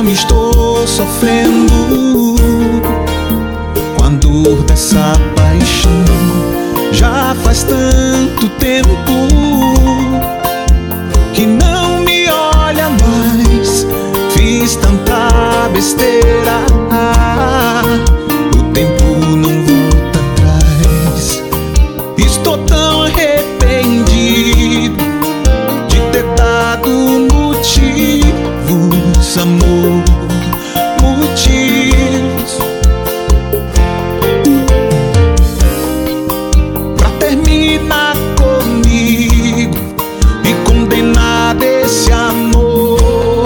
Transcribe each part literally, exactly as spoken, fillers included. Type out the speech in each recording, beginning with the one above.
como estou sofrendo com a dor dessa paixão. Já faz tanto tempo que não me olha mais. Fiz tanta besteira, o tempo não volta atrás. Estou tão arrependido de ter dado motivos, amor, motivos pra terminar comigo e condenar desse amor.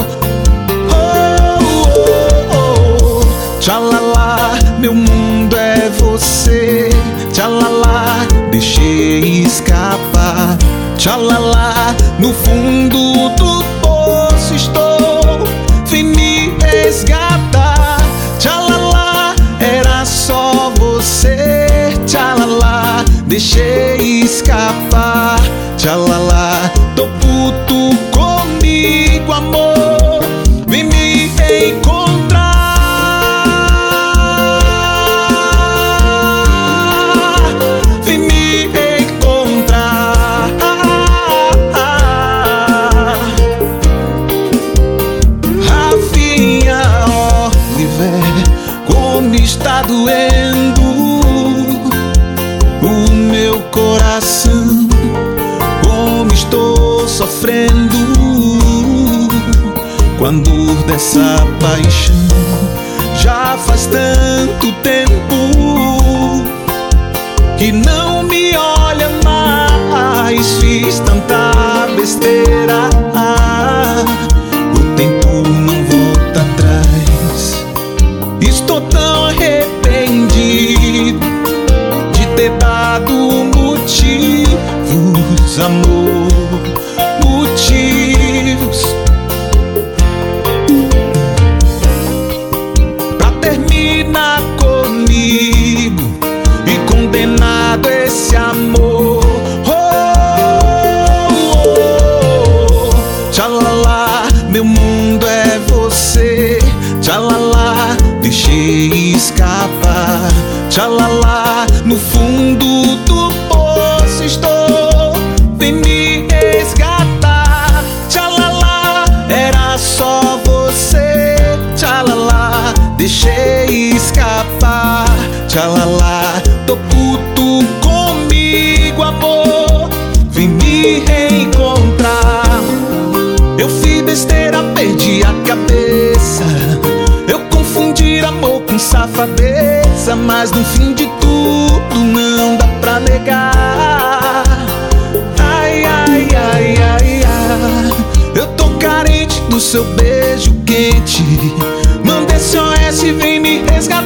Oh, oh, oh. Tchalala, meu mundo é você. Tchalala, deixei escapar. Tchalala, no fundo do poço estou, vem me resgatar. Tchalala, era só você. Tchalala, deixei escapar. Tchalala, tô puto comigo, amor, vem me encontrar, vem me encontrar. Rafinha Oliver, como está doendo o meu coração, como estou sofrendo com a dor dessa paixão. Já faz tanto tempo que não me olha mais. Fiz tanta besteira, o tempo não volta atrás. Estou tão arrependido de ter dado motivos, amor, motivos pra terminar comigo e condenado esse amor. Oh, oh, oh. Tchalala, meu mundo é você. Tchalala, deixei escapar. Tchalala, no fundo do poço estou, vem me resgatar. Tchalala, era só você. Tchalala, deixei escapar. Tchalala, tô puto comigo, amor, vem me reencontrar. Eu fiz besteira, perdi a cabeça. Eu confundi amor com safadeza, mas no fim de tudo não dá pra negar. Ai, ai, ai, ai, ai, eu tô carente do seu beijo quente. Manda S O S e vem me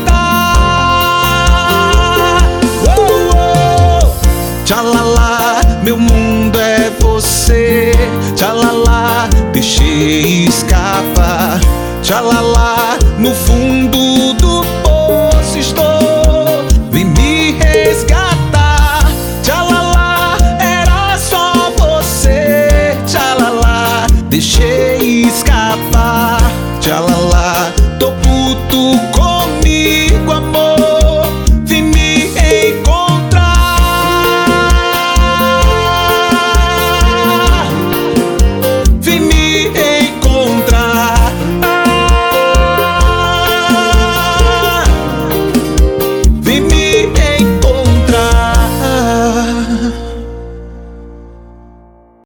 resgatar. Oh, oh. Tchalala, meu mundo é você. Tchalala, deixei escapar. Tchalala, no fundo do poço estou, vem me resgatar. Tchalala, era só você. Tchalala, deixei escapar.